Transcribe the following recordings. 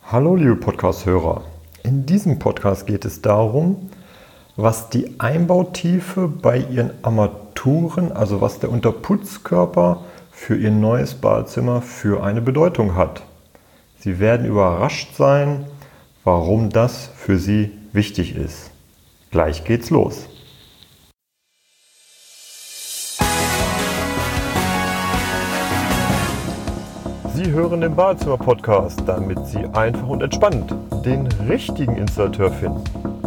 Hallo liebe Podcast-Hörer, in diesem Podcast geht es darum, was die Einbautiefe bei Ihren Armaturen, also was der Unterputzkörper für Ihr neues Badezimmer für eine Bedeutung hat. Sie werden überrascht sein, warum das für Sie wichtig ist. Gleich geht's los. Sie hören den Badezimmer-Podcast, damit Sie einfach und entspannt den richtigen Installateur finden.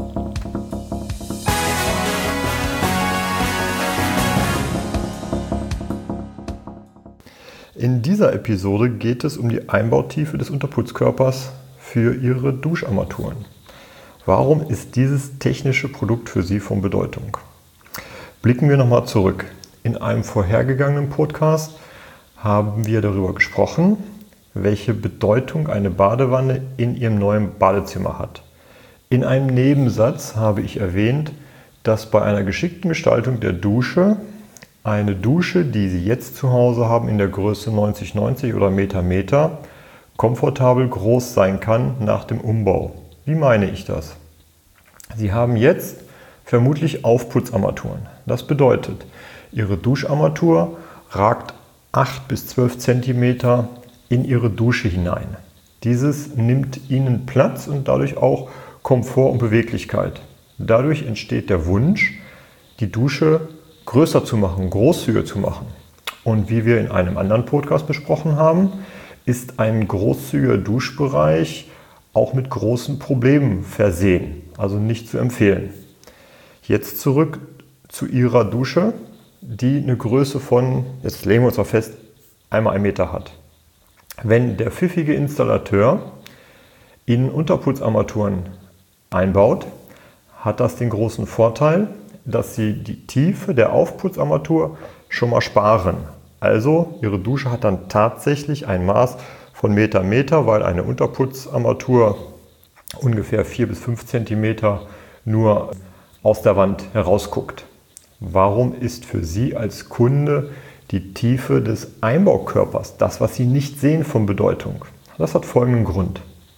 In dieser Episode geht es um die Einbautiefe des Unterputzkörpers für Ihre Duscharmaturen. Warum ist dieses technische Produkt für Sie von Bedeutung? Blicken wir nochmal zurück. In einem vorhergegangenen Podcast haben wir darüber gesprochen, welche Bedeutung eine Badewanne in Ihrem neuen Badezimmer hat. In einem Nebensatz habe ich erwähnt, dass bei einer geschickten Gestaltung der Dusche eine Dusche, die Sie jetzt zu Hause haben, in der Größe 90-90 oder Meter, komfortabel groß sein kann nach dem Umbau. Wie meine ich das? Sie haben jetzt vermutlich Aufputzarmaturen. Das bedeutet, Ihre Duscharmatur ragt 8 bis 12 cm in Ihre Dusche hinein. Dieses nimmt Ihnen Platz und dadurch auch Komfort und Beweglichkeit. Dadurch entsteht der Wunsch, die Dusche größer zu machen, großzügiger zu machen. Und wie wir in einem anderen Podcast besprochen haben, ist ein großzügiger Duschbereich auch mit großen Problemen versehen, also nicht zu empfehlen. Jetzt zurück zu Ihrer Dusche, die eine Größe von, jetzt legen wir uns mal fest, einmal 1 Meter hat. Wenn der pfiffige Installateur Ihnen Unterputzarmaturen einbaut, hat das den großen Vorteil, dass Sie die Tiefe der Aufputzarmatur schon mal sparen. Also Ihre Dusche hat dann tatsächlich ein Maß von Meter, weil eine Unterputzarmatur ungefähr 4 bis 5 cm nur aus der Wand herausguckt. Warum ist für Sie als Kunde die Tiefe des Einbaukörpers, das, was Sie nicht sehen, von Bedeutung? Das hat folgenden Grund.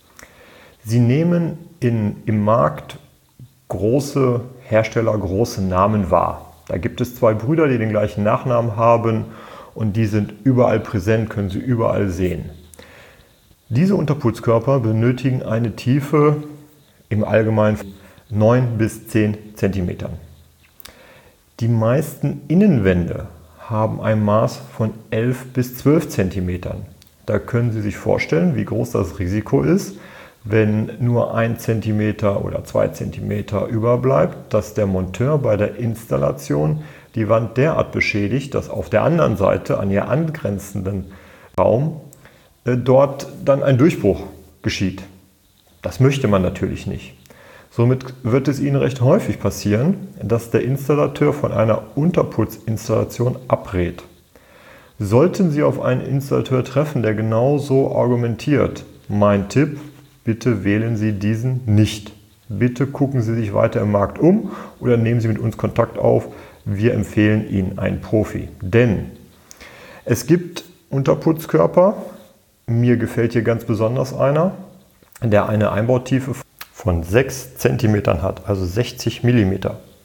Sie nehmen im Markt große Hersteller, große Namen wahr. Da gibt es 2 Brüder, die den gleichen Nachnamen haben und die sind überall präsent, können Sie überall sehen. Diese Unterputzkörper benötigen eine Tiefe im Allgemeinen von 9 bis 10 cm. Die meisten Innenwände haben ein Maß von 11 bis 12 cm. Da können Sie sich vorstellen, wie groß das Risiko ist, wenn nur 1 cm oder 2 cm überbleibt, dass der Monteur bei der Installation die Wand derart beschädigt, dass auf der anderen Seite, an ihr angrenzenden Raum, dort dann ein Durchbruch geschieht. Das möchte man natürlich nicht. Somit wird es Ihnen recht häufig passieren, dass der Installateur von einer Unterputzinstallation abrät. Sollten Sie auf einen Installateur treffen, der genau so argumentiert, mein Tipp: Bitte wählen Sie diesen nicht. Bitte gucken Sie sich weiter im Markt um oder nehmen Sie mit uns Kontakt auf. Wir empfehlen Ihnen einen Profi. Denn es gibt Unterputzkörper, mir gefällt hier ganz besonders einer, der eine Einbautiefe von 6 cm hat, also 60 mm.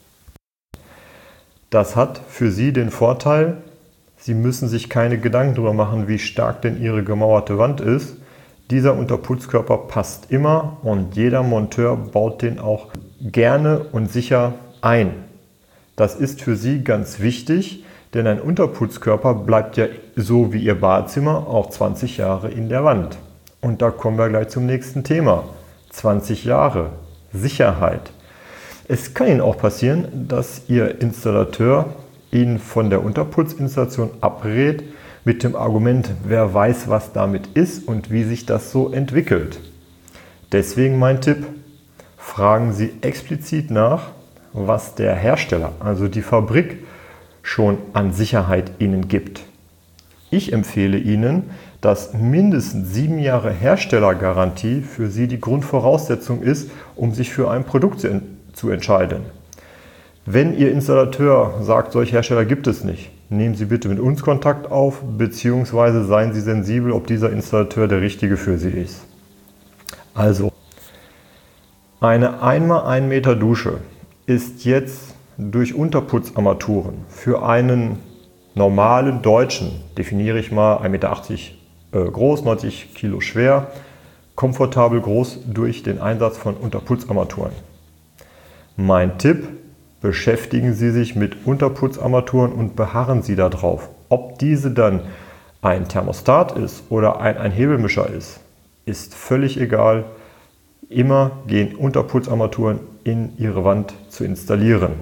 Das hat für Sie den Vorteil, Sie müssen sich keine Gedanken darüber machen, wie stark denn Ihre gemauerte Wand ist. Dieser Unterputzkörper passt immer und jeder Monteur baut den auch gerne und sicher ein. Das ist für Sie ganz wichtig, denn ein Unterputzkörper bleibt ja so wie Ihr Badezimmer auch 20 Jahre in der Wand. Und da kommen wir gleich zum nächsten Thema. 20 Jahre Sicherheit. Es kann Ihnen auch passieren, dass Ihr Installateur Ihnen von der Unterputzinstallation abrät, mit dem Argument, wer weiß, was damit ist und wie sich das so entwickelt. Deswegen mein Tipp: Fragen Sie explizit nach, was der Hersteller, also die Fabrik, schon an Sicherheit Ihnen gibt. Ich empfehle Ihnen, dass mindestens 7 Jahre Herstellergarantie für Sie die Grundvoraussetzung ist, um sich für ein Produkt zu entscheiden. Wenn Ihr Installateur sagt, solche Hersteller gibt es nicht, nehmen Sie bitte mit uns Kontakt auf, beziehungsweise seien Sie sensibel, ob dieser Installateur der richtige für Sie ist. Also, eine 1x1 Meter Dusche ist jetzt durch Unterputzarmaturen für einen normalen Deutschen, definiere ich mal 1,80 Meter groß, 90 Kilo schwer, komfortabel groß durch den Einsatz von Unterputzarmaturen. Mein Tipp: Beschäftigen Sie sich mit Unterputzarmaturen und beharren Sie darauf. Ob diese dann ein Thermostat ist oder ein Hebelmischer ist völlig egal. Immer gehen Unterputzarmaturen in Ihre Wand zu installieren.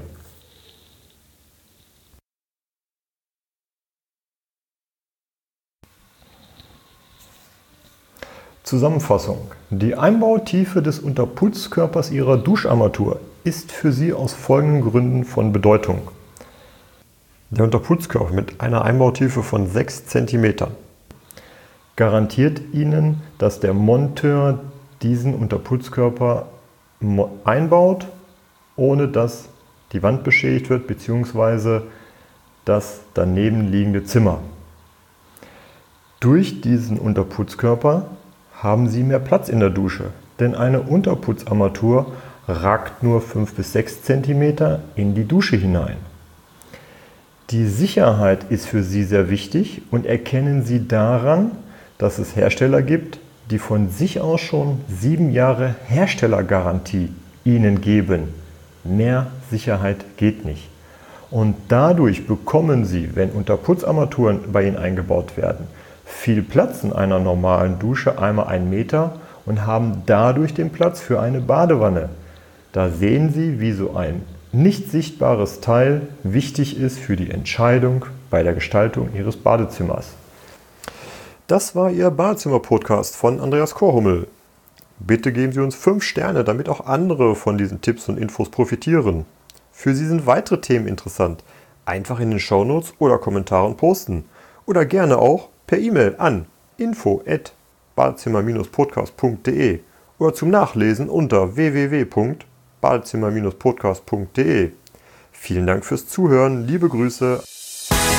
Zusammenfassung: Die Einbautiefe des Unterputzkörpers Ihrer Duscharmatur ist für Sie aus folgenden Gründen von Bedeutung. Der Unterputzkörper mit einer Einbautiefe von 6 cm garantiert Ihnen, dass der Monteur diesen Unterputzkörper einbaut, ohne dass die Wand beschädigt wird bzw. das daneben liegende Zimmer. Durch diesen Unterputzkörper haben Sie mehr Platz in der Dusche, denn eine Unterputzarmatur ragt nur 5 bis 6 cm in die Dusche hinein. Die Sicherheit ist für Sie sehr wichtig und erkennen Sie daran, dass es Hersteller gibt, die von sich aus schon 7 Jahre Herstellergarantie Ihnen geben. Mehr Sicherheit geht nicht. Und dadurch bekommen Sie, wenn Unterputzarmaturen bei Ihnen eingebaut werden, viel Platz in einer normalen Dusche, einmal 1 Meter, und haben dadurch den Platz für eine Badewanne. Da sehen Sie, wie so ein nicht sichtbares Teil wichtig ist für die Entscheidung bei der Gestaltung Ihres Badezimmers. Das war Ihr Badezimmer-Podcast von Andreas Korhummel. Bitte geben Sie uns 5 Sterne, damit auch andere von diesen Tipps und Infos profitieren. Für Sie sind weitere Themen interessant. Einfach in den Shownotes oder Kommentaren posten. Oder gerne auch per E-Mail an info@badezimmer-podcast.de oder zum Nachlesen unter www.badezimmer-podcast.de. Vielen Dank fürs Zuhören, liebe Grüße.